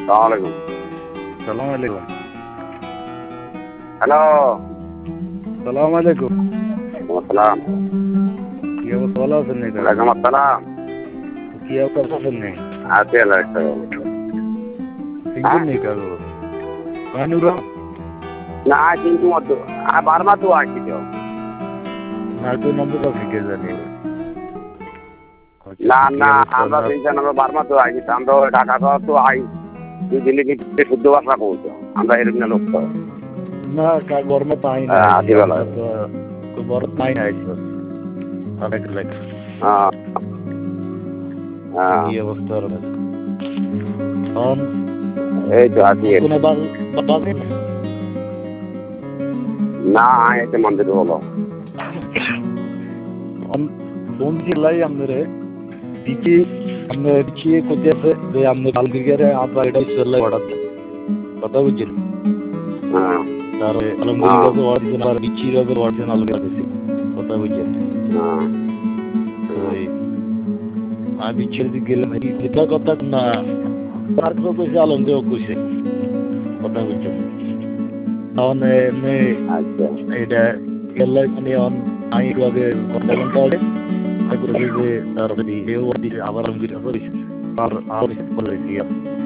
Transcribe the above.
সালামালাইকুম। সালাম আলাইকুম। হ্যালো। সালাম আলাইকুম। আসসালাম। কি অবস্থা, ভালো আছেন নি? ওয়ালাইকুম আসসালাম। কি অবস্থা আছেন নি? আছি আল্লাহ সিঙ্গুর নেই কাগো কানুরা না কিন্তু মত বারমা তো আছি তো না তো নম্বর আছে কে জানি। না না আমরা তিনজন আমরা বারমা তো আছি, আমরা ঢাকা শহর তো আই দিল্লি থেকে শুদ্ধ ভাষা বলতো আমরা এরকম লোক তো না কা গরমে পাই না আদিবালা তো বড় পাই না আইছো অনেক লাইক কি অবস্থা রয়েছে এই তো আছি। কোন বাজে না এতে মন্দির হলো ফোন দিলাই আমারে দিদি আমরা দিচ্ছি কোথায় যে আমরা কালদিগেরে আপনার এটা চলে পড়াতে কথা বুঝছেন। তারপরে আলমগীর অরিজিন আর বিচির অরিজিনাল দিছি কথা বুঝছেন। আমি বিচির দিকে গেলাম এটা কথা না তার কইছে আলমগীর কইছে কথা বুঝছেন। তাহলে এটা এলাই মানে আমি আগে ঘন্টা ঘন্টা আগে তারপরে যে তারপরে আবার আলমগীর আর বলে